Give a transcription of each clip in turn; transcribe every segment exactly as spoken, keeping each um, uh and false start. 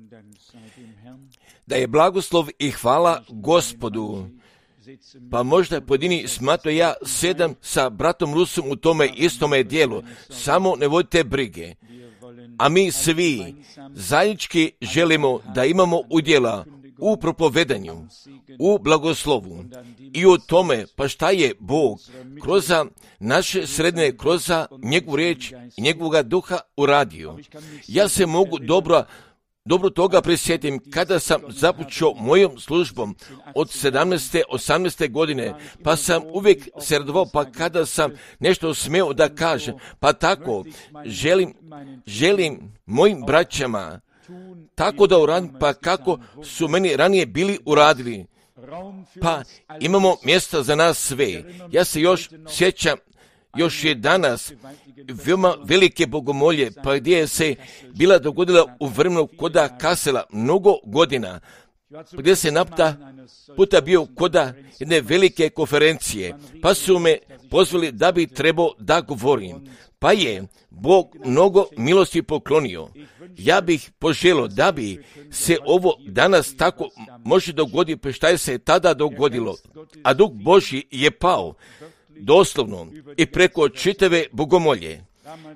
Da je blagoslov i hvala Gospodu. Pa možda pojedini smatru ja sedam sa bratom Rusom u tome istome dijelu. Samo ne vodite brige. A mi svi zajednički želimo da imamo udjela u propovedanju, u blagoslovu i o tome pa šta je Bog kroz naše srednje, kroz njegovu riječ i njegovoga duha uradio. Ja se mogu dobro Dobro toga prisjetim kada sam započeo mojom službom od sedamnaeste, osamnaeste godine, pa sam uvijek se radovao, pa kada sam nešto smeo da kažem, pa tako želim, želim mojim braćama tako da uradim, pa kako su meni ranije bili uradili. Pa imamo mjesta za nas sve. Ja se još sjećam, još je danas veoma velike bogomolje, pa gdje je se bila dogodila u vremenu koda Kasela mnogo godina, gdje se napta puta bio koda jedne velike konferencije, pa su me pozvali da bi trebao da govorim. Pa je Bog mnogo milosti poklonio. Ja bih poželio da bi se ovo danas tako može dogoditi, pa šta je se tada dogodilo. A Duh Božji je pao doslovno i preko čitave bogomolje.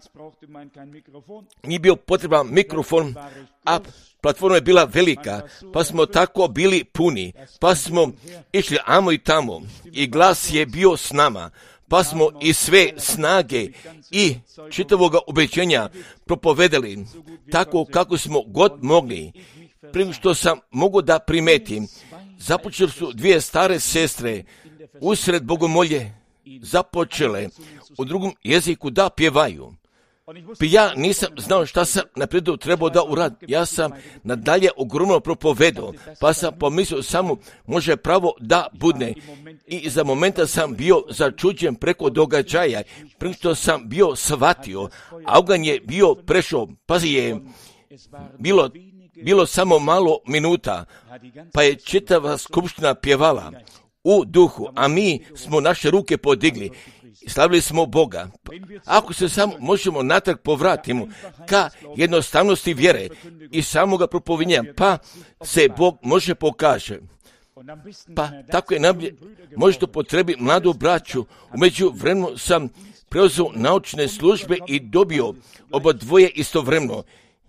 Nije bio potreban mikrofon, a platforma je bila velika, pa smo tako bili puni, pa smo išli amo i tamo i glas je bio s nama, pa smo i sve snage i čitavoga ubeđenja propovedali tako kako smo god mogli. Prije što sam mogu da primetim, započeli su dvije stare sestre usred bogomolje započele u drugom jeziku da pjevaju. Pa ja nisam znao šta sam napredu trebao da uradim. Ja sam nadalje ogromno propovedao, pa sam pomislio samo može pravo da budne. I za momenta sam bio začuđen preko događaja, prije što sam bio shvatio, a oganj je bio prešao, pa je bilo, bilo samo malo minuta, pa je čitava skupština pjevala u duhu, a mi smo naše ruke podigli i slavili smo Boga. Ako se samo možemo natrag povratimo ka jednostavnosti vjere i samoga propovinja, pa se Bog može pokaže. Pa tako je najbolje, možete potrebi mladu braću. Umeđu vremenu sam preuzeo naučne službe i dobio oba dvoje istovremeno.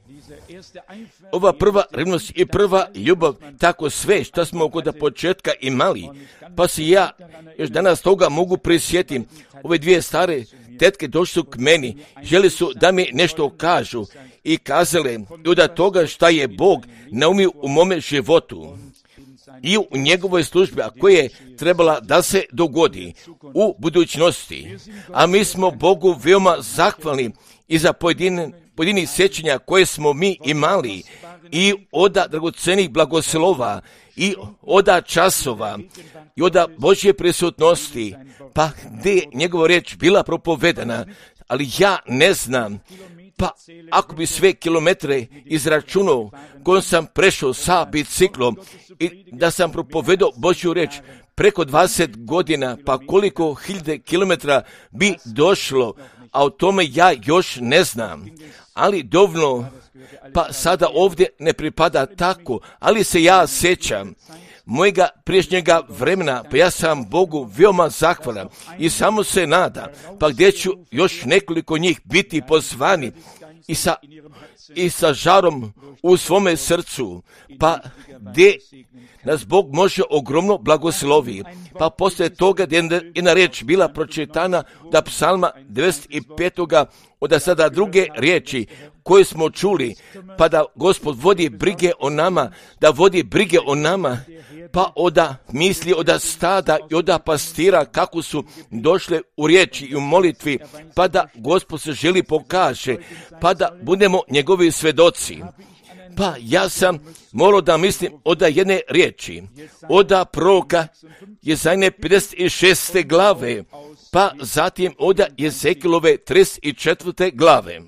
Ova prva revnost i prva ljubav, tako sve što smo oko da početka imali, pa se ja još danas toga mogu prisjetiti. Ove dvije stare tetke došli su k meni, želi su da mi nešto kažu i kazale i od toga šta je Bog naumio u mome životu i u njegovoj službi, a koje je trebala da se dogodi u budućnosti. A mi smo Bogu veoma zahvalni i za pojedine pojedini sjećanja koje smo mi imali i oda dragocenih blagoslova i oda časova i oda Božje prisutnosti, pa gdje je njegova riječ bila propovedana, ali ja ne znam, pa ako bi sve kilometre izračunao kojom sam prešao sa biciklom i da sam propovedao Božju riječ preko dvadeset godina, pa koliko hiljade kilometra bi došlo, a o tome ja još ne znam. Ali dovoljno, pa sada ovdje ne pripada tako, ali se ja sjećam mojega priješnjega vremena, pa ja sam Bogu veoma zahvalan i samo se nada, pa gdje ću još nekoliko njih biti pozvani i sa, i sa žarom u svome srcu, pa gdje nas Bog može ogromno blagoslovi. Pa poslije toga je jedna riječ bila pročitana da psalma devedeset petoga od sada druge riječi koje smo čuli, pa da Gospod vodi brige o nama, da vodi brige o nama, pa oda misli oda stada i oda pastira kako su došle u riječi i u molitvi, pa da Gospod se želi pokaže, pa da budemo njegovi svedoci. Pa ja sam morao da mislim oda jedne riječi, oda proroka Jezajne pedeset šeste glave, pa zatim oda Jezekilove trideset četvrte glave.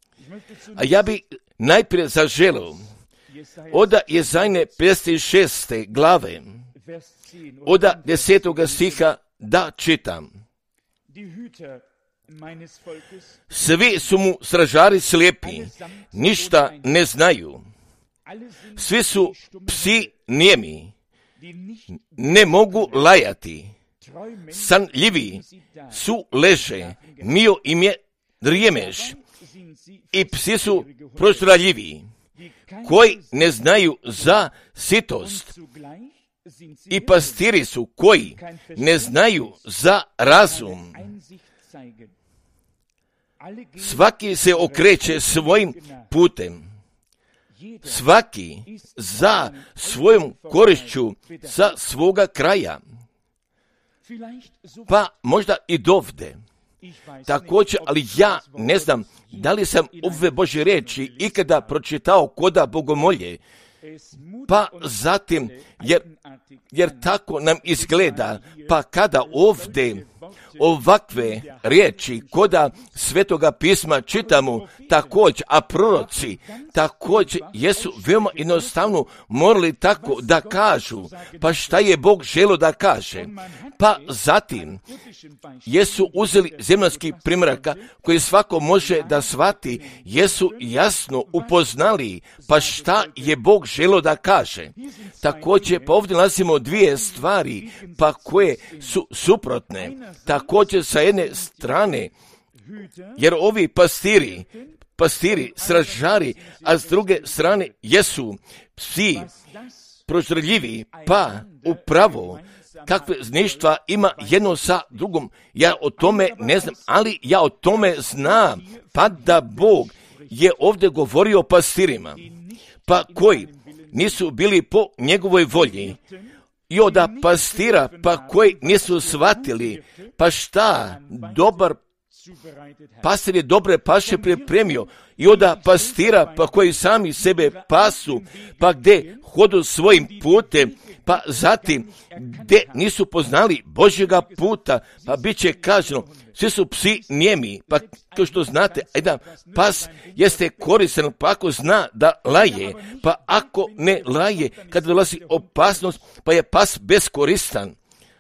A ja bi najprije zaželio oda Jezajne pedeset šeste glave, oda desetoga stiha da čitam. Svi su mu stražari slijepi, ništa ne znaju. Svi su psi nijemi, ne mogu lajati, sanljivi su leže, mio im je drijemeš, i psi su prostraljivi, koji ne znaju za sitost, i pastiri su koji ne znaju za razum. Svaki se okreće svojim putem, svaki za svojom korišću sa svoga kraja, pa možda i dovde. Također, ali ja ne znam da li sam ove Božje riječi ikada pročitao koda bogomolje, pa zatim, jer, jer tako nam izgleda, pa kada ovdje ovakve riječi koda Svetoga pisma čitamo također, a proroci također jesu veoma jednostavno morali tako da kažu, pa šta je Bog želio da kaže, pa zatim jesu uzeli zemaljski primjeraka koji svako može da shvati, jesu jasno upoznali, pa šta je Bog želio da kaže. Također, pa ovdje nalazimo dvije stvari, pa koje su suprotne. Također sa jedne strane, jer ovi pastiri, pastiri, stražari, a s druge strane jesu psi prožrljivi, pa upravo kakve zništva ima jedno sa drugom. Ja o tome ne znam, ali ja o tome znam, pa da Bog je ovdje govorio o pastirima, pa koji nisu bili po njegovoj volji, i od pastira, pa koji nisu shvatili, pa šta dobar pastir je dobre paše pripremio, i od pastira, pa koji sami sebe pasu, pa gdje hodu svojim putem, pa zatim gdje nisu poznali Božjega puta, pa bit će kaženo, svi su psi nijemi, pa kao što znate, jedan pas jeste koristan, pa ako zna da laje, pa ako ne laje, kada dolazi opasnost, pa je pas beskoristan.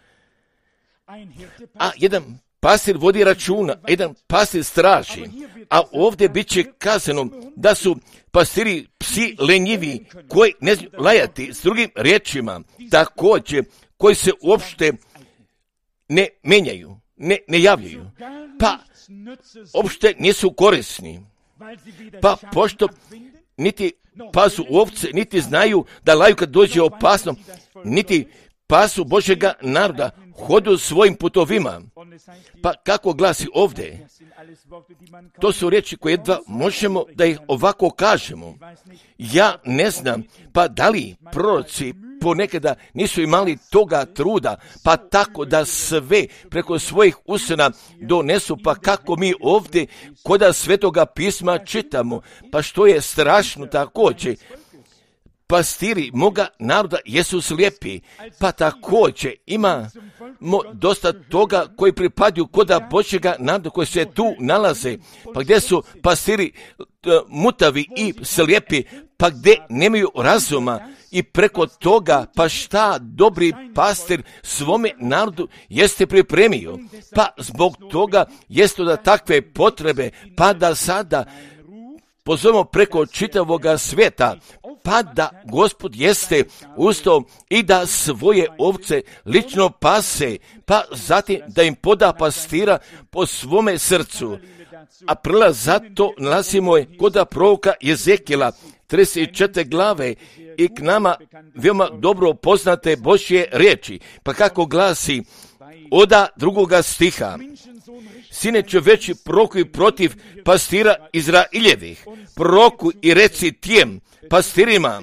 A jedan pastir vodi računa, a jedan pastir straži, a ovdje bit će kazano da su pastiri psi lenjivi, koji ne znaju lajati, s drugim riječima, također, koji se uopšte ne menjaju, ne, ne javljaju, pa uopšte nisu korisni, pa pošto niti pasu ovce, niti znaju da laju kad dođe opasno, niti pasu Božjega naroda, hodu svojim putovima. Pa kako glasi ovdje? To su riječi koje jedva možemo da ih ovako kažemo. Ja ne znam, pa da li proroci ponekada nisu imali toga truda, pa tako da sve preko svojih usana donesu, pa kako mi ovdje koda Svetoga pisma čitamo, pa što je strašno također. Pastiri moga naroda jesu slijepi, pa također imamo dosta toga koji pripadaju koda Božjega naroda koji se tu nalaze, pa gdje su pastiri mutavi i slijepi, pa gdje nemaju razuma, i preko toga, pa šta dobri pastir svome narodu jeste pripremio, pa zbog toga jeste da takve potrebe, pa da sada pozovemo preko čitavoga svijeta, pa da Gospod jeste ustao i da svoje ovce lično pase, pa zatim da im poda pastira po svome srcu. A prilaz zato nalazimo je koda proroka Jezekijela, trideset četvrte glave, i k nama veoma dobro poznate Božje riječi, pa kako glasi oda drugoga stiha: Sine čoveči, prorokuj protiv pastira Izraeljevih, prorokuj i reci tijem pastirima,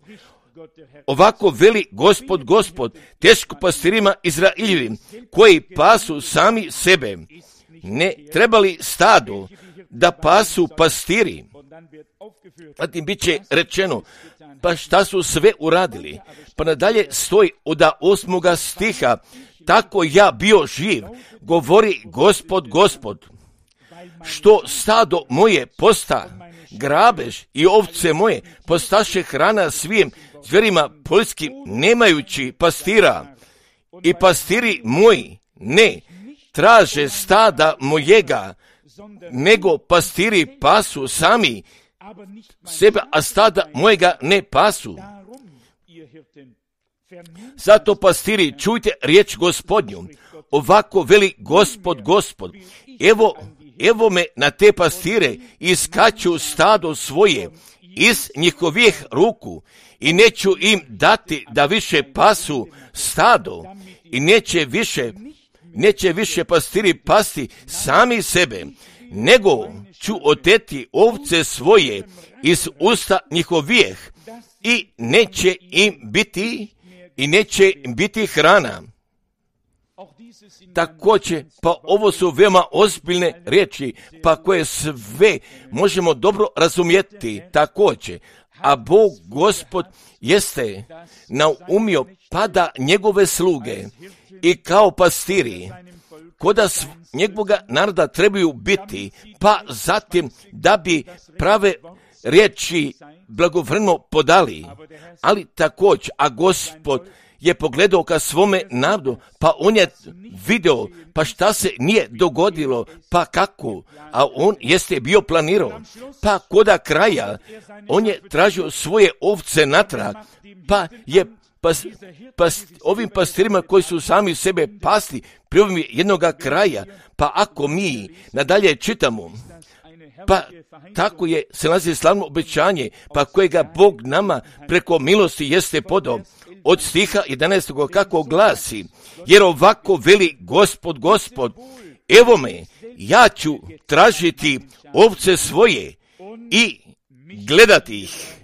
ovako veli Gospod, Gospod, teško pastirima Izraeljevim, koji pasu sami sebe, ne trebali stado da pasu pastiri. Zatim bit će rečeno, pa šta su sve uradili? Pa nadalje stoji od osmoga stiha: tako ja bio živ, govori Gospod, Gospod, što stado moje posta grabež i ovce moje postaše hrana svim zverima poljskim, nemajući pastira, i pastiri moji ne traže stada mojega, nego pastiri pasu sami sebe, a stada mojega ne pasu. Zato, pastiri, čujte riječ Gospodnju. Ovako veli Gospod, Gospod. Evo, evo me na te pastire, iskaču stado svoje iz njihovih ruku i neću im dati da više pasu stado i neće više, neće više pastiri pasti sami sebe, nego ću oteti ovce svoje iz usta njihovih i neće im biti i neće im biti hrana. Također, pa ovo su veoma ozbiljne riječi, pa koje sve možemo dobro razumjeti također. A Bog Gospod jeste naumio pada njegove sluge i kao pastiri koda njegovoga naroda trebaju biti, pa zatim da bi prave riječi blagovremeno podali. Ali također, a Gospod je pogledao ka svome narodu, pa on je video, pa šta se nije dogodilo, pa kako, a on jeste bio planirao, pa koda kraja, on je tražio svoje ovce natrag, pa je pas, pas, ovim pastirima koji su sami sebe pasli, priveli jednoga kraja, pa ako mi nadalje čitamo, pa tako je se nalazi slavno obećanje, pa kojega Bog nama preko milosti jeste podao. Od stiha jedanaestog kako glasi, jer ovako veli Gospod, Gospod, evo me, ja ću tražiti ovce svoje i gledati ih,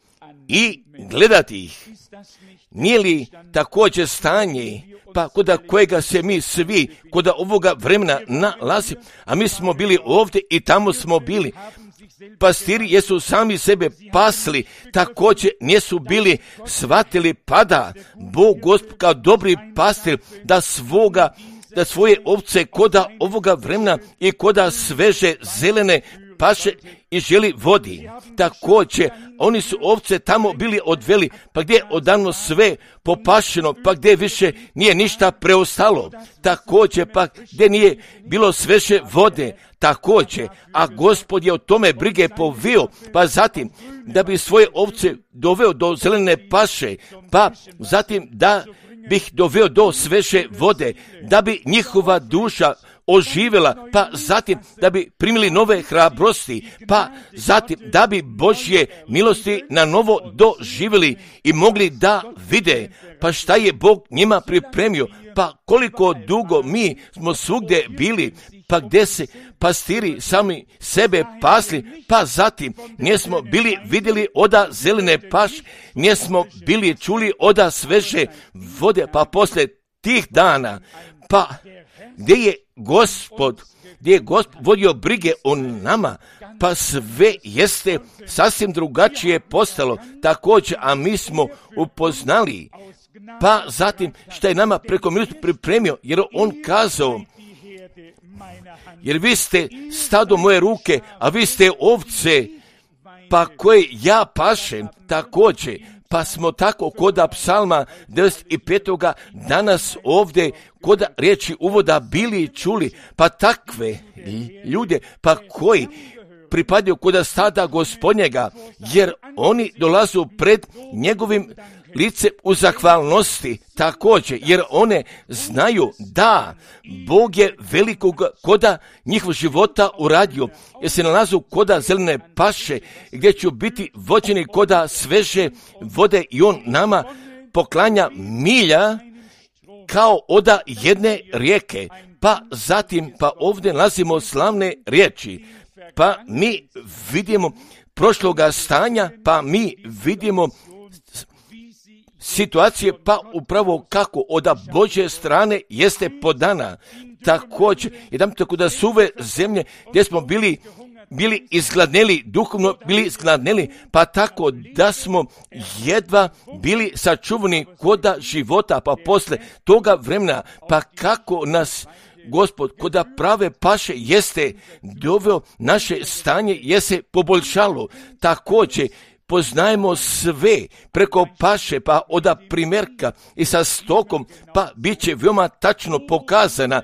i gledati ih. Nije li također stanje, pa koda kojega se mi svi, koda ovoga vremena nalazi, a mi smo bili ovdje i tamo smo bili, pastiri jesu sami sebe pasli, također nisu bili shvatili pada Bog Gospod kao dobri pastir da svoga, da svoje ovce koda ovoga vremena i koda sveže zelene paše i želi vodi. Također, oni su ovce tamo bili odveli, pa gdje je odavno sve popašeno, pa gdje više nije ništa preostalo. Također, pa gdje nije bilo sveže vode, također, a Gospod je o tome brige povio, pa zatim da bi svoje ovce doveo do zelene paše, pa zatim da bih doveo do sveže vode, da bi njihova duša oživjela, pa zatim da bi primili nove hrabrosti, pa zatim da bi Božje milosti na novo doživjeli i mogli da vide, pa šta je Bog njima pripremio, pa koliko dugo mi smo svugdje bili, pa gdje se pastiri sami sebe pasli, pa zatim nismo bili vidjeli oda zelene paš, nismo bili čuli oda sveže vode, pa poslije tih dana, pa gdje je Gospod, gdje je Gospod vodio brige o nama, pa sve jeste sasvim drugačije postalo također, a mi smo upoznali, pa zatim što je nama preko milosti pripremio, jer on kazao, jer vi ste stado moje ruke, a vi ste ovce, pa koje ja pašem također, pa smo tako koda psalma devedeset petog danas ovdje koda riječi uvoda bili čuli, pa takve ljude, pa koji pripadaju koda stada Gospodnjega, jer oni dolazu pred njegovim lice u zahvalnosti također, jer one znaju da Bog je velikog koda njihov života uradio, jer se nalazu koda zelene paše, gdje će biti vođeni koda sveže vode i on nama poklanja milja kao oda jedne rijeke. Pa zatim, pa ovdje nalazimo slavne riječi, pa mi vidimo prošloga stanja, pa mi vidimo situacije, pa upravo kako od Božje strane jeste podana. Također, jedan tako da suve zemlje gdje smo bili bili izgladneli, duhovno bili izgladneli, pa tako da smo jedva bili sačuvani koda života, pa posle toga vremena, pa kako nas Gospod koda prave paše jeste doveo, naše stanje jeste poboljšalo. Također, poznajemo sve preko paše, pa oda primjerka i sa stokom, pa bit će veoma tačno pokazana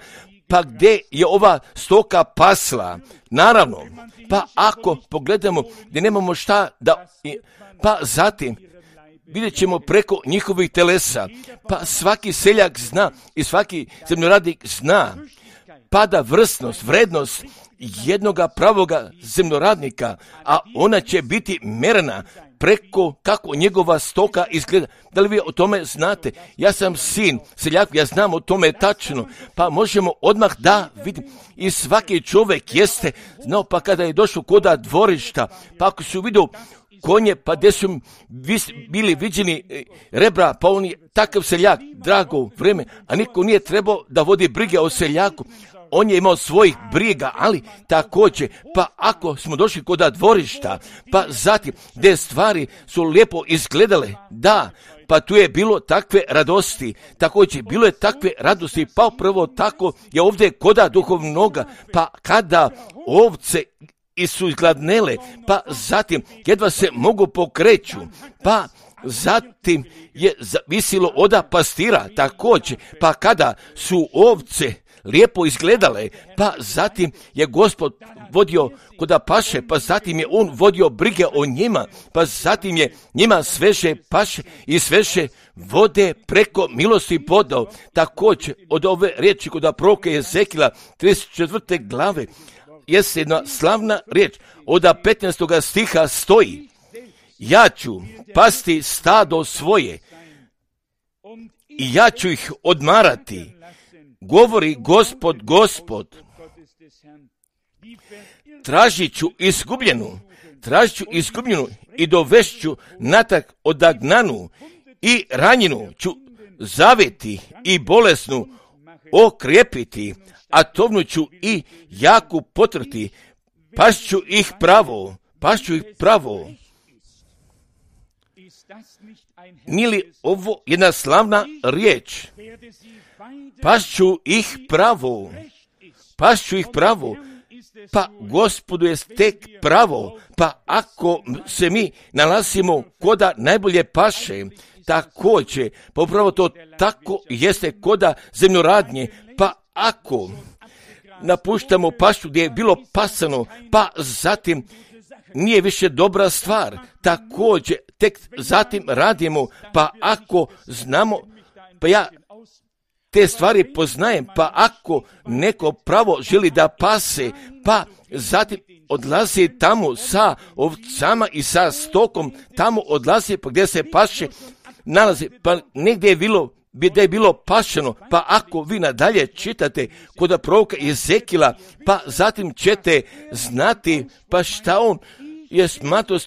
pa gdje je ova stoka pasla? Naravno, pa ako pogledamo gdje nemamo šta da, pa zatim vidjet ćemo preko njihovih telesa, pa svaki seljak zna i svaki zemljoradnik zna, pada vrsnost, vrednost jednoga pravoga zemljoradnika, a ona će biti merena preko kako njegova stoka izgleda. Da li vi o tome znate? Ja sam sin seljak, ja znam o tome tačno, pa možemo odmah da vidim. I svaki čovjek jeste znao, pa kada je došao koda dvorišta, pa ako su vidio konje, pa gdje su bili viđeni rebra, pa on je takav seljak, drago vrijeme, a niko nije trebao da vodi brige o seljaku. On je imao svojih briga, ali također, pa ako smo došli kod dvorišta, pa zatim gdje stvari su lijepo izgledale, da, pa tu je bilo takve radosti, također bilo je takve radosti, pa upravo tako je ovdje koda duhovnoga, pa kada ovce i su izgladnele, pa zatim jedva se mogu pokreću, pa zatim je zavisilo od pastira također, pa kada su ovce lijepo izgledale, pa zatim je Gospod vodio koda paše, pa zatim je on vodio brige o njima, pa zatim je njima sveže paše i sveže vode preko milosti podao. Također od ove riječi koda proroka Jezekila trideset četvrte glave jeste jedna slavna riječ, od petnaestog stiha stoji: ja ću pasti stado svoje i ja ću ih odmarati, govori Gospod, Gospod. Tražit ću izgubljenu, tražit ću izgubljenu i dovešću natrag odagnanu, i ranjenu ću zaveti i bolesnu okrijepiti, a tovnu ću i jaku potrti, pašću ih pravo, pašću ih pravo. Nije li ovo jedna slavna riječ? Pašću ih pravo, pašću ih pravo, pa Gospodu je tek pravo, pa ako se mi nalazimo koda najbolje paše, također, pa upravo to tako jeste koda zemljoradnje, pa ako napuštamo pašu gdje je bilo pasano, pa zatim nije više dobra stvar, također tek zatim radimo, pa ako znamo, pa ja te stvari poznajem, pa ako neko pravo želi da pase, pa zatim odlazi tamo sa ovcama i sa stokom, tamo odlazi pa gdje se paše nalazi, pa negdje je bilo gdje je bilo pašeno, pa ako vi nadalje čitate kod proroka Jezekila, pa zatim ćete znati pa šta on je smatrao,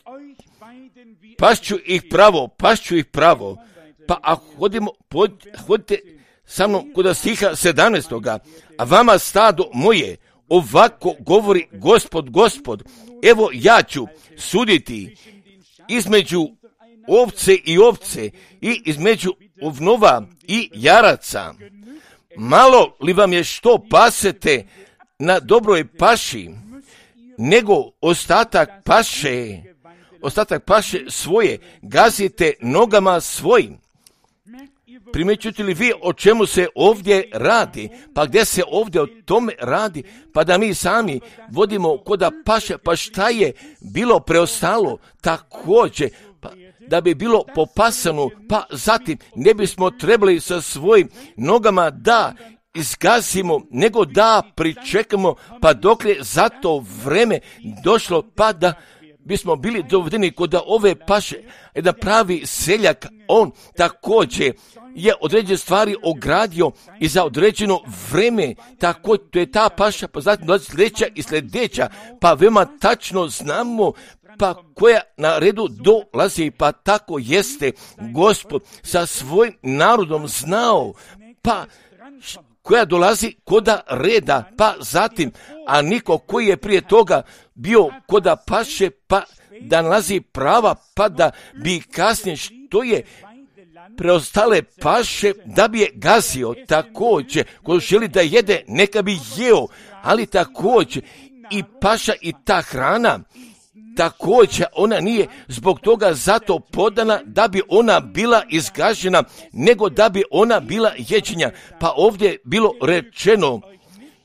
pašću ih pravo, pašću ih pravo, pa ako hodimo, hodite sa mnom kod stiha sedamnaestoga, a vama stado moje, ovako govori Gospod, Gospod, evo ja ću suditi između ovce i ovce i između ovnova i jaraca. Malo li vam je što pasete na dobroj paši, nego ostatak paše, ostatak paše svoje gazite nogama svojim. Primjećujete li vi o čemu se ovdje radi? Pa gdje se ovdje o tome radi? Pa da mi sami vodimo koda paše, pa šta je bilo preostalo također, pa da bi bilo popasano, pa zatim ne bismo trebali sa svojim nogama da izgazimo, nego da pričekamo, pa dok je za to vreme došlo, pa da bismo bili dovedeni kod ove paše, jedan pravi seljak, on također je određene stvari ogradio i za određeno vreme, tako to je ta paša, pa zatim dolazi sljedeća i sljedeća, pa veoma tačno znamo pa koja na redu dolazi, pa tako jeste Gospod sa svojim narodom znao, pa koja dolazi koda reda, pa zatim, a niko koji je prije toga bio koda paše, pa da nalazi prava, pa da bi kasnije što je preostale paše, da bi je gazio također, ko želi da jede, neka bi jeo, ali također i paša i ta hrana, također ona nije zbog toga zato podana da bi ona bila izgažena, nego da bi ona bila jeđenja. Pa ovdje je bilo rečeno,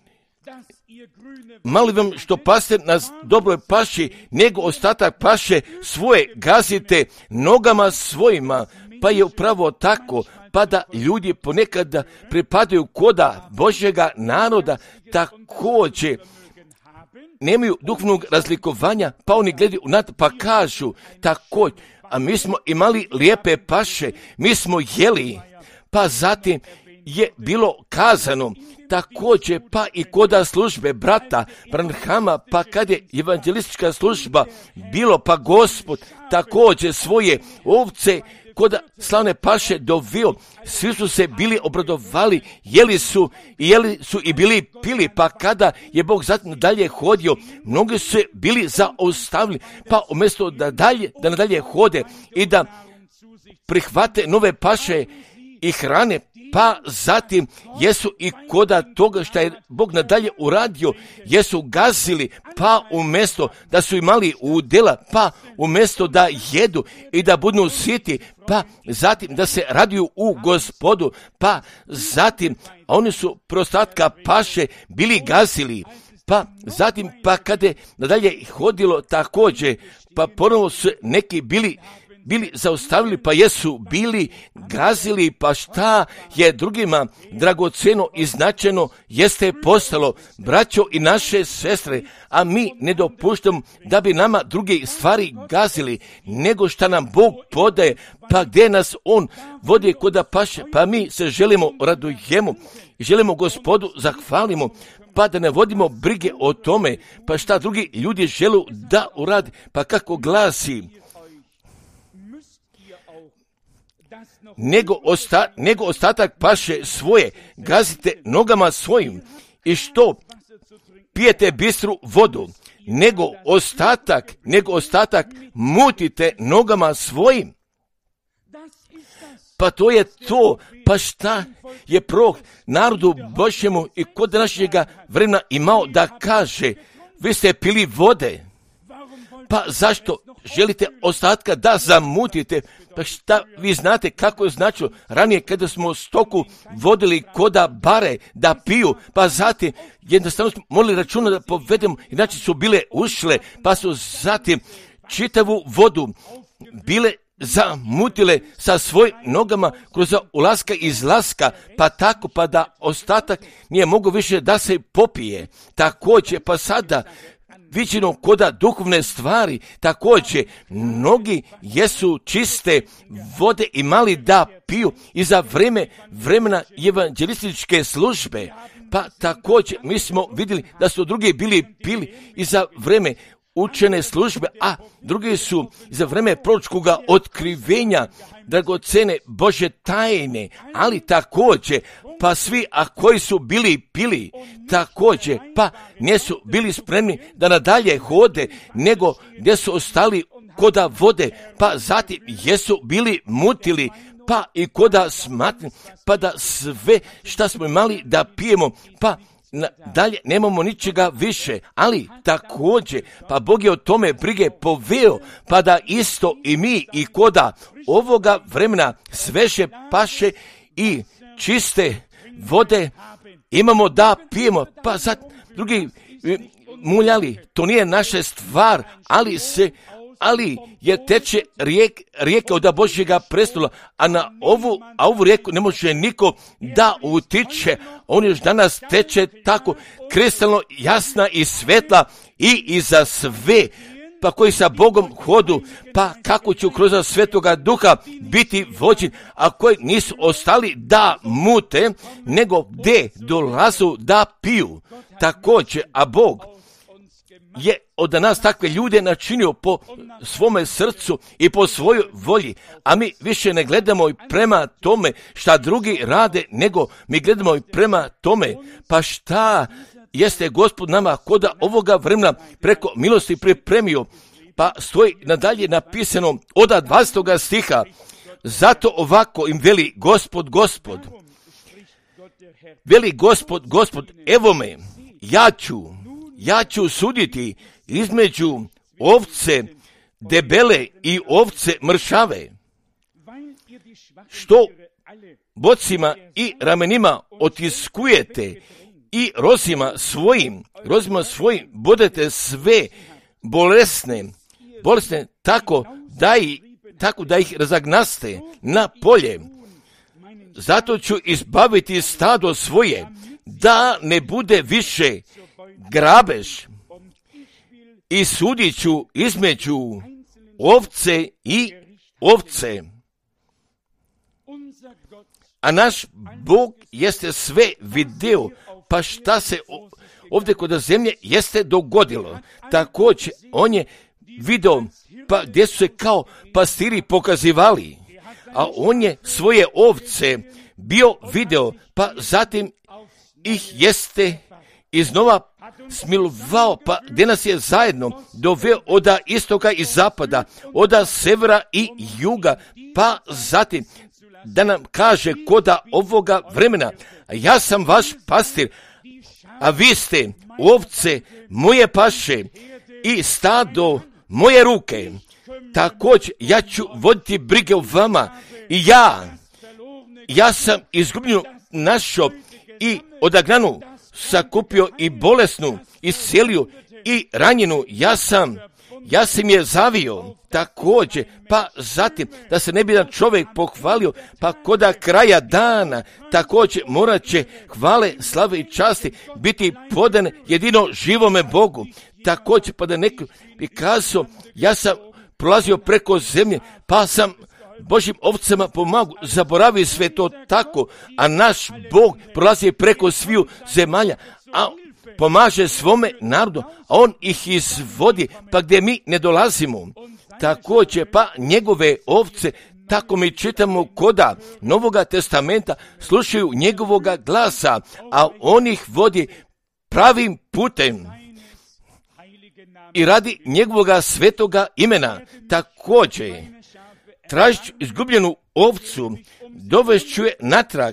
Molim vam što paste na dobroj paši, nego ostatak paše svoje gazite nogama svojima, pa je upravo tako, pa da ljudi ponekada pripadaju koda Božjega naroda, također nemaju duhovnog razlikovanja, pa oni gledaju nad, pa kažu također, a mi smo imali lijepe paše, mi smo jeli, pa zatim je bilo kazano također pa i koda službe brata Branhama, pa kad je evangelistička služba bilo, pa Gospod također svoje ovce koda slavne paše dovio, svi su se bili obradovali, jeli su, jeli su i bili pili, pa kada je Bog zatim dalje hodio, mnogi su se bili zaustavili, pa umjesto da dalje, da nadalje hode i da prihvate nove paše i hrane, pa zatim jesu i koda toga što je Bog nadalje uradio, jesu gazili, pa umjesto da su imali udjela, pa umjesto da jedu i da budu siti, pa zatim da se raduju u Gospodu, pa zatim oni su prostatka paše bili gazili, pa zatim pa kada je nadalje hodilo također, pa ponovo su neki bili bili zaustavili, pa jesu bili gazili, pa šta je drugima dragoceno i značajno jeste postalo, braćo i naše sestre, a mi ne dopuštamo da bi nama druge stvari gazili, nego šta nam Bog podaje, pa gdje nas On vodi koda paše, pa mi se želimo radujemo, želimo Gospodu zahvalimo, pa da ne vodimo brige o tome, pa šta drugi ljudi žele da uradi, pa kako glasi, Nego, osta, nego ostatak paše svoje gazite nogama svojim i što pijete bistru vodu, nego ostatak, nego ostatak mutite nogama svojim. Pa to je to, pa šta je prorok narodu Božjemu i kod današnjega vremena imao da kaže, vi ste pili vode, pa zašto želite ostatka da zamutite? Pa šta vi znate kako je značilo ranije kada smo stoku vodili koda bare da piju, pa zatim jednostavno smo morali računa da povedemo, inače su bile ušle, pa su zatim čitavu vodu bile zamutile sa svojim nogama kroz ulaska i izlaska, pa tako pa da ostatak nije mogo više da se popije. Također pa sada viđeno koda duhovne stvari, također mnogi jesu čiste vode imali da piju i za vreme vremena evangelističke službe, pa također mi smo vidjeli da su drugi bili pili i za vreme učene službe, a drugi su za vreme proročkog otkrivenja dragocene Božje tajne, ali također pa svi, a koji su bili pili, također, pa nisu bili spremni da nadalje hode, nego gdje su ostali koda vode, pa zatim jesu bili mutili, pa i koda smatni, pa da sve šta smo imali da pijemo, pa dalje nemamo ničega više, ali također, pa Bog je o tome brige poveo, pa da isto i mi i koda ovoga vremena sveže paše i čiste vode imamo da pijemo, pa sad drugi muljali, to nije naša stvar, ali se ali je teče rijek, rijeka od Božjega prestola, a na ovu, a ovu rijeku ne može niko da utiče, on još danas teče tako kristalno jasna i svetla i iza sve, pa koji sa Bogom hodu, pa kako će kroz Svetoga Duha biti vođen, a koji nisu ostali da mute, nego gdje dolazu da piju. Također, a Bog je od nas takve ljude načinio po svome srcu i po svojoj volji, a mi više ne gledamo i prema tome šta drugi rade, nego mi gledamo i prema tome, pa šta jeste Gospod nama koda ovoga vremena preko milosti pripremio, pa stoji nadalje napisano od dvadesetog stiha, zato ovako im veli Gospod, Gospod, veli Gospod, Gospod, evo me, ja ću, ja ću suditi između ovce debele i ovce mršave, što bocima i ramenima otiskujete i rozima svojim, rozima svojim budete sve bolesne, bolesne tako da, i, tako da ih razagnaste na polje. Zato ću izbaviti stado svoje, da ne bude više grabež, i sudit ću između ovce i ovce. A naš Bog jeste sve video, pa šta se ovdje kod zemlje jeste dogodilo. Također, on je video, pa gdje su se kao pastiri pokazivali, a on je svoje ovce bio video, pa zatim ih jeste iznova smilovao, pa gdje nas je zajedno doveo od istoka i zapada, od severa i juga, pa zatim da nam kaže koda ovoga vremena, ja sam vaš pastir, a vi ste ovce moje paše i stado moje ruke. Također ja ću voditi brige o vama i ja, ja sam izgubljenu našo i odagnanu sakupio i bolesnu, iscelio i ranjenu, ja sam, ja sam je zavio. Također, pa zatim, da se ne bi jedan čovjek pohvalio, pa koda kraja dana, također morat će hvale, slave i časti biti podane jedino živome Bogu. Također, pa da neko bi kazao, ja sam prolazio preko zemlje, pa sam Božim ovcama pomagu, zaboravi sve to tako, a naš Bog prolazi preko sviju zemalja, a pomaže svome narodu, a on ih izvodi, pa gdje mi ne dolazimo. Također, pa njegove ovce, tako mi čitamo koda Novoga testamenta, slušaju njegovoga glasa, a on ih vodi pravim putem i radi njegovoga svetoga imena. Također, tražit ću izgubljenu ovcu, dovešću je natrag,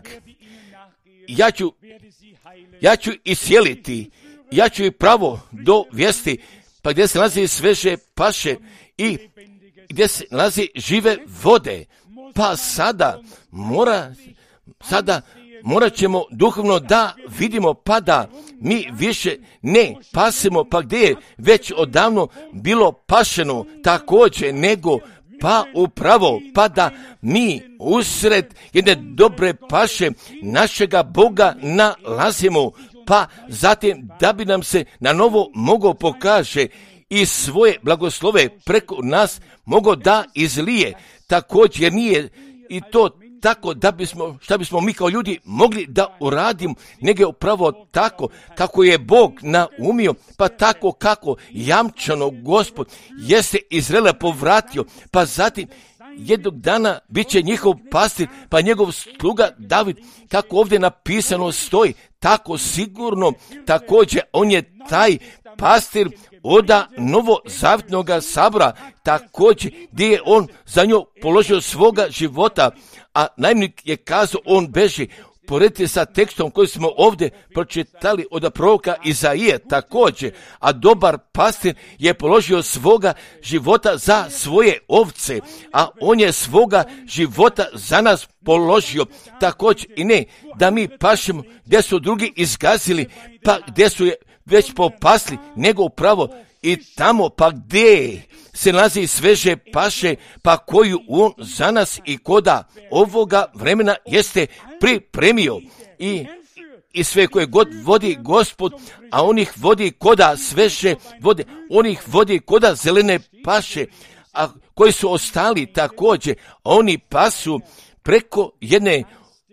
ja ću, ja ću isjeliti, ja ću i pravo dovesti, pa gdje se nalazi sveže paše i gdje se nalazi žive vode, pa sada mora, sada morat ćemo duhovno da vidimo, pa da mi više ne pasemo, pa gdje je već odavno bilo pašeno također, nego pa upravo, pa da mi usred jedne dobre paše našega Boga nalazimo, pa zatim da bi nam se na novo mogao pokaže i svoje blagoslove preko nas mogao da izlije. Također nije i to tako da bismo, šta bismo mi kao ljudi mogli da uradimo, nego je upravo tako kako je Bog naumio, pa tako kako jamčano Gospod jeste Izraela povratio, pa zatim jednog dana bit će njihov pastir, pa njegov sluga David, kako ovdje napisano stoji, tako sigurno, također on je taj pastir oda novozavjetnoga sabora, također gdje je on za nju položio svoga života, a najmnik je kazao on beži. Poredite sa tekstom koji smo ovdje pročitali od proroka Izaije također, a dobar pastir je položio svoga života za svoje ovce, a on je svoga života za nas položio. Također i ne da mi pašemo gdje su drugi izgazili, pa gdje su je već popasli, nego upravo i tamo pa gdje se nalazi sveže paše, pa koju on za nas i koda ovoga vremena jeste pripremio i, i sve koje god vodi Gospod, a on ih vodi koda sveže vode, on ih vodi koda zelene paše, a koji su ostali također, oni pasu preko jedne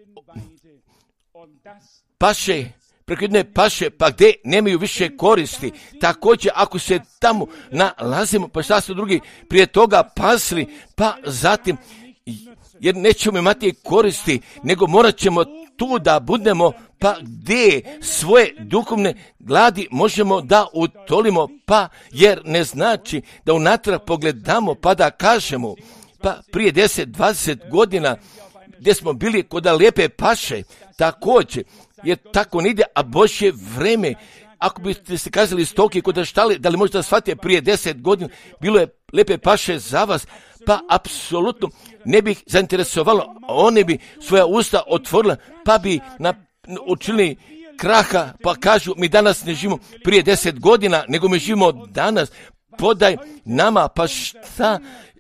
paše, preko jedne paše, pa gdje nemaju više koristi. Također, ako se tamo nalazimo, pa šta su drugi prije toga pasli, pa zatim, jer nećemo imati koristi, nego morat ćemo tu da budemo, pa gdje svoje duhovne gladi možemo da utolimo, pa jer ne znači da unatrag pogledamo, pa da kažemo, pa prije deset dvadeset godina, gdje smo bili kod lijepe paše, također, jer tako ne ide, a Božje vreme, ako biste se kazali stoke kod štale, da li možete da shvatite prije deset godina, bilo je lijepe paše za vas, pa apsolutno ne bih zainteresovalo, one bi svoja usta otvorila, pa bi na, učinili kraha, pa kažu mi danas ne živimo prije deset godina, nego mi živimo danas. Podaj nama, pa šta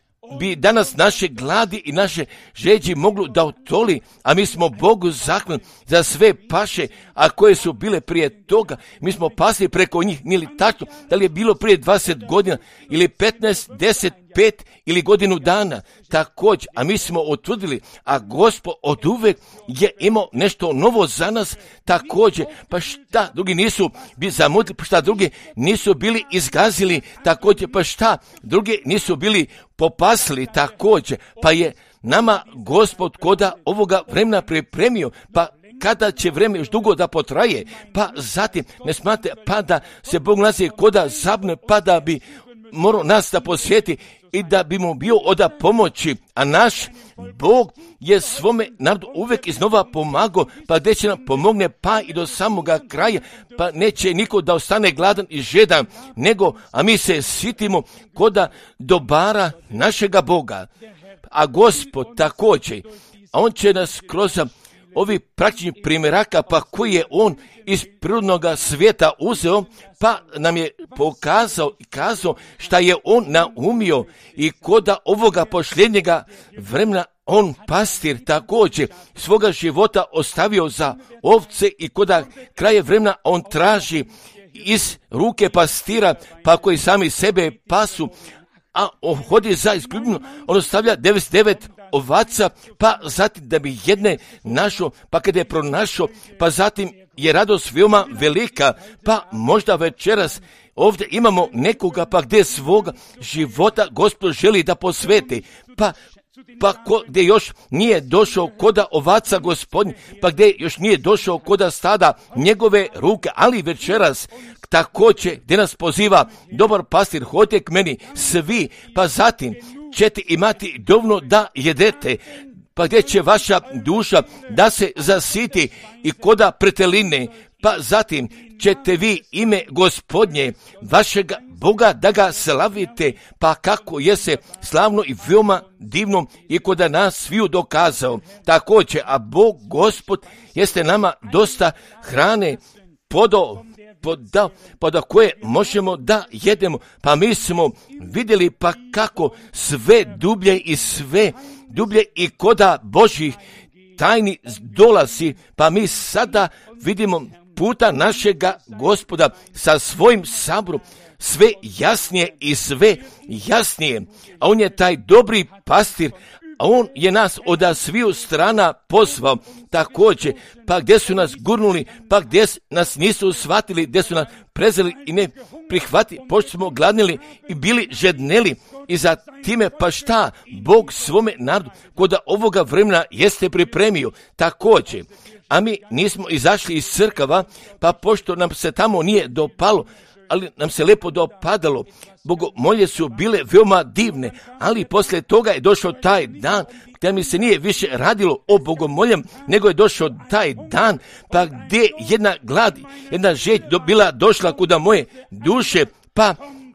bi danas naše gladi i naše žeđi moglo da otoli, a mi smo Bogu zahvalni za sve paše, a koje su bile prije toga. Mi smo pasli preko njih, nije li tačno? Da li je bilo prije dvadeset godina ili petnaest, deset, pet ili godinu dana? Također, a mi smo otvrdili, a Gospod od uvek je imao nešto novo za nas također. Pa šta drugi nisu bili zamutili, pa šta drugi nisu bili izgazili također, pa šta drugi nisu bili popasli također, pa je nama Gospod koda ovoga vremena pripremio, pa kada će vreme još dugo da potraje, pa zatim ne smate, pa da se Bog nalazi koda zabne, pa da bi morao nas da posvijeti i da bi mu bio oda pomoći, a naš Bog je svome narodu uvek iznova pomagao, pa gdje će nam pomogne pa i do samoga kraja, pa neće niko da ostane gladan i žedan, nego, a mi se sitimo koda dobara našega Boga. A Gospod također, a on će nas kroz ovi praktični primjeraka, pa koji je on iz prirodnog svijeta uzeo, pa nam je pokazao i kazao šta je on naumio i koda ovoga posljednjega vremena on pastir također svoga života ostavio za ovce i koda kraje vremena on traži iz ruke pastira, pa koji sami sebe pasu, a on hodi za izgubljeno, on ostavlja devedeset devet ovaca, pa zatim da bi jedne našao, pa kada je pronašao, pa zatim je radost veoma velika, pa možda večeras ovdje imamo nekoga, pa gdje svoga života Gospod želi da posveti, pa pa ko, gdje još nije došao koda ovaca Gospodnji, pa gdje još nije došao koda stada njegove ruke, ali večeras također gdje nas poziva dobar pastir, hodite k meni svi, pa zatim ćete imati dovoljno da jedete, pa gdje će vaša duša da se zasiti i koda preteline, pa zatim ćete vi ime Gospodnje, vašega Boga da ga slavite, pa kako je se slavno i veoma divno i koda nas sviju dokazao. Također, a Bog Gospod jeste nama dosta hrane podao, podao, podao koje možemo da jedemo, pa mi smo vidjeli pa kako sve dublje i sve dublje i koda Božih tajni dolazi, pa mi sada vidimo puta našega Gospoda sa svojim saborom sve jasnije i sve jasnije, a on je taj dobri pastir, a on je nas od sviju strana pozvao također, pa gdje su nas gurnuli, pa gdje nas nisu shvatili, gdje su nas prezeli i ne prihvatili, pošto smo gladnili i bili žedneli i za time pa šta Bog svome narodu kod ovoga vremena jeste pripremio također. A mi nismo izašli iz crkava, pa pošto nam se tamo nije dopalo, ali nam se lepo dopadalo, bogomolje su bile veoma divne, ali poslije toga je došao taj dan gdje mi se nije više radilo o bogomoljem, nego je došao taj dan pa gdje jedna glad, jedna žeć bila došla kuda moje duše, pa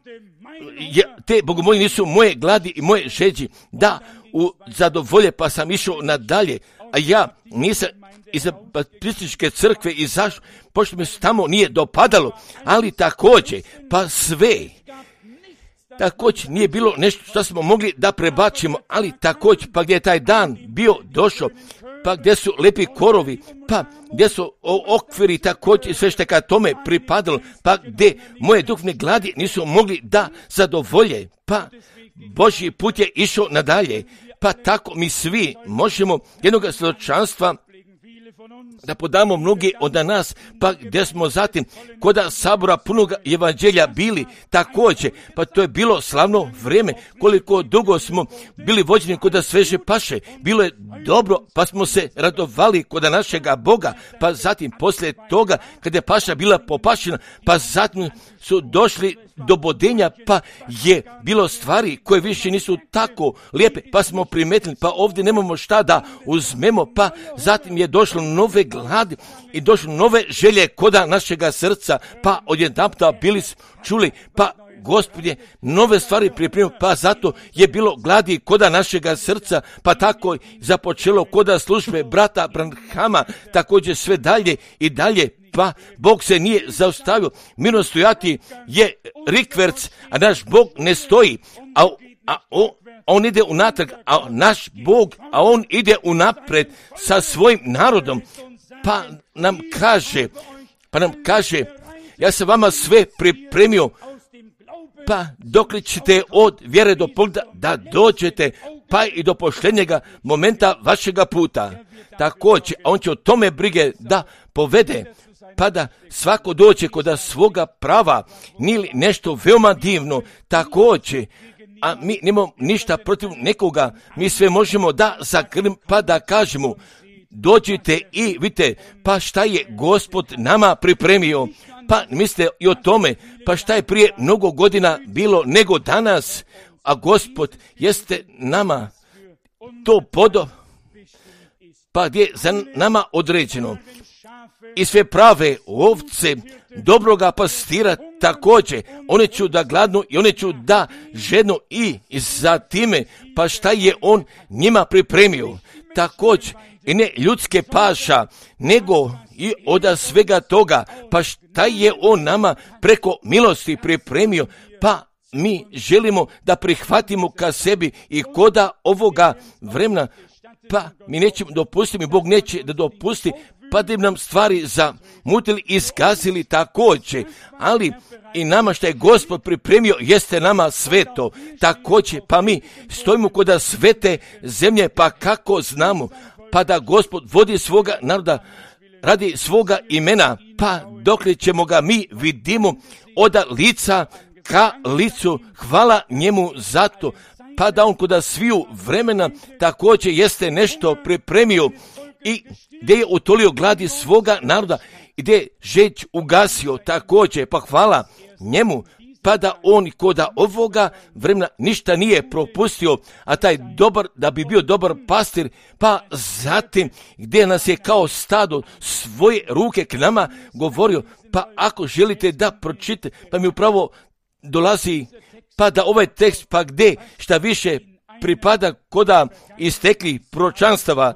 je, te bogomolje nisu moje gladi i moje žeđi da u zadovolje, pa sam išao nadalje, a ja nisam iz baptističke crkve izašao, pošto mi se tamo nije dopadalo, ali također, pa sve, također nije bilo nešto što smo mogli da prebačimo, ali također, pa gdje je taj dan bio došao, pa gdje su lepi korovi, pa gdje su okviri također sve što ka tome pripadalo, pa gdje moje duhovne gladi nisu mogli da zadovolje, pa Božji put je išao nadalje, pa tako mi svi možemo jednog svjedočanstva da podamo mnogi od nas, pa gdje smo zatim koda sabora punog evanđelja bili također, pa to je bilo slavno vrijeme, koliko dugo smo bili vođeni koda sveže paše, bilo je dobro, pa smo se radovali koda našega Boga, pa zatim poslije toga kada je paša bila popašena, pa zatim su došli do bodenja, pa je bilo stvari koje više nisu tako lijepe, pa smo primetili, pa ovdje nemamo šta da uzmemo, pa zatim je došlo nove gladi i došlo nove želje koda našega srca, pa odjedanputa bili čuli, pa Gospod je nove stvari pripremio, pa zato je bilo gladi koda našega srca, pa tako započelo koda službe brata Branhama, također sve dalje i dalje, pa Bog se nije zaustavio. Mirno stojati je rikverc, a naš Bog ne stoji, a, a o, on ide unatrag, a naš Bog, a on ide unapred sa svojim narodom, pa nam kaže, pa nam kaže, ja sam vama sve pripremio, pa dokle ćete od vjere do pogda da dođete, pa i do poštenjega momenta vašega puta. Također, a on će o tome brige da povede, pa da svako dođe kod svoga prava, nije nešto veoma divno, također, a mi nemamo ništa protiv nekoga, mi sve možemo da zagrlim, pa da kažemo, dođite i vidite, pa šta je Gospod nama pripremio, pa mislite i o tome, pa šta je prije mnogo godina bilo nego danas, a Gospod jeste nama to podo, pa gdje je za nama određeno. I sve prave ovce dobroga pastira također, one ću da gladnu i one ću da žednu i za time, pa šta je on njima pripremio, također, i ne ljudske paša, nego i od svega toga, pa šta je on nama preko milosti pripremio, pa mi želimo da prihvatimo ka sebi i koda ovoga vremena, pa mi nećemo dopustiti, mi Bog neće da dopusti, pa da nam stvari zamutili i skazili također, ali i nama što je Gospod pripremio jeste nama sveto, također, pa mi stojimo kod svete zemlje, pa kako znamo, pa da Gospod vodi svoga naroda radi svoga imena, pa dokle ćemo ga mi vidimo od lica ka licu, hvala njemu za to, pa da on kod sviju vremena također jeste nešto pripremio i gdje je utolio gladi svoga naroda i gdje je žeć ugasio također, pa hvala njemu, pa da on koda ovoga vremena ništa nije propustio, a taj dobar, da bi bio dobar pastir, pa zatim gdje nas je kao stado svoje ruke k nama govorio, pa ako želite da pročitate, pa mi upravo dolazi, pa da ovaj tekst, pa gdje šta više pripada koda istekli proročanstava,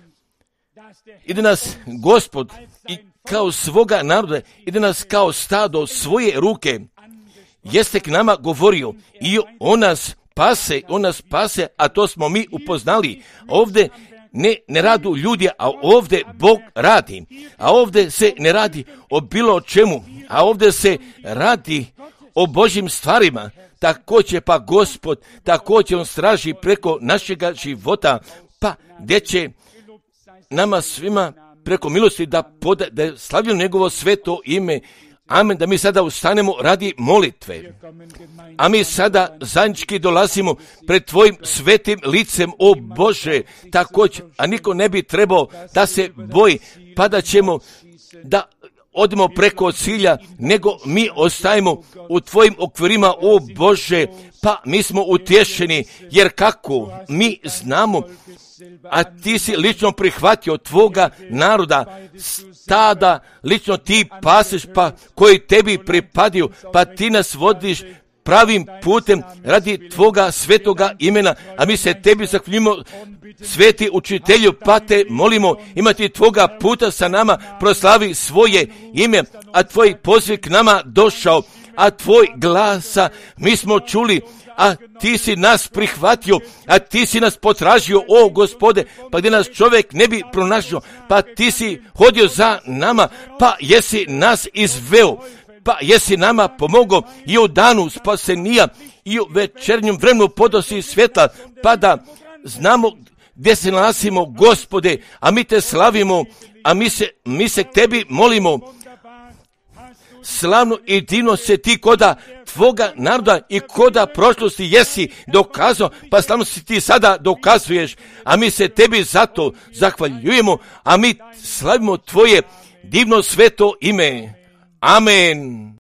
ide nas Gospod i kao svoga naroda, ide nas kao stado svoje ruke, jeste k nama govorio i on nas pase, on nas pase, a to smo mi upoznali. Ovdje ne, ne radu ljudi, a ovdje Bog radi. A ovdje se ne radi o bilo čemu, a ovdje se radi o Božjim stvarima. Također pa Gospod, također on straži preko našega života, pa gdje će nama svima preko milosti da, poda, da slavimo njegovo sveto ime. Amen, da mi sada ustanemo radi molitve. A mi sada zajednički dolazimo pred tvojim svetim licem, o Bože, također, a niko ne bi trebao da se boji, pa da ćemo da odemo preko cilja, nego mi ostajemo u tvojim okvirima, o Bože, pa mi smo utješeni, jer kako mi znamo, a ti si lično prihvatio tvoga naroda, stada lično ti paseš, pa koji tebi pripadiju, pa ti nas vodiš pravim putem radi tvoga svetoga imena, a mi se tebi zahvaljujemo, sveti učitelju, pa te molimo imati tvoga puta sa nama, proslavi svoje ime, a tvoj poziv k nama došao, a tvoj glasa mi smo čuli, a ti si nas prihvatio, a ti si nas potražio, o Gospode, pa gdje nas čovjek ne bi pronašao, pa ti si hodio za nama, pa jesi nas izveo, pa jesi nama pomogao i u danu spasenija i u večernjem vremenu podosi svjetla, pa da znamo gdje se nalazimo, Gospode, a mi te slavimo, a mi se, mi se k tebi molimo. Slavno i divno se ti koda tvoga naroda i koda prošlosti jesi dokazao, pa slavno si ti sada dokazuješ, a mi se tebi zato zahvaljujemo, a mi slavimo tvoje divno sveto ime. Amen.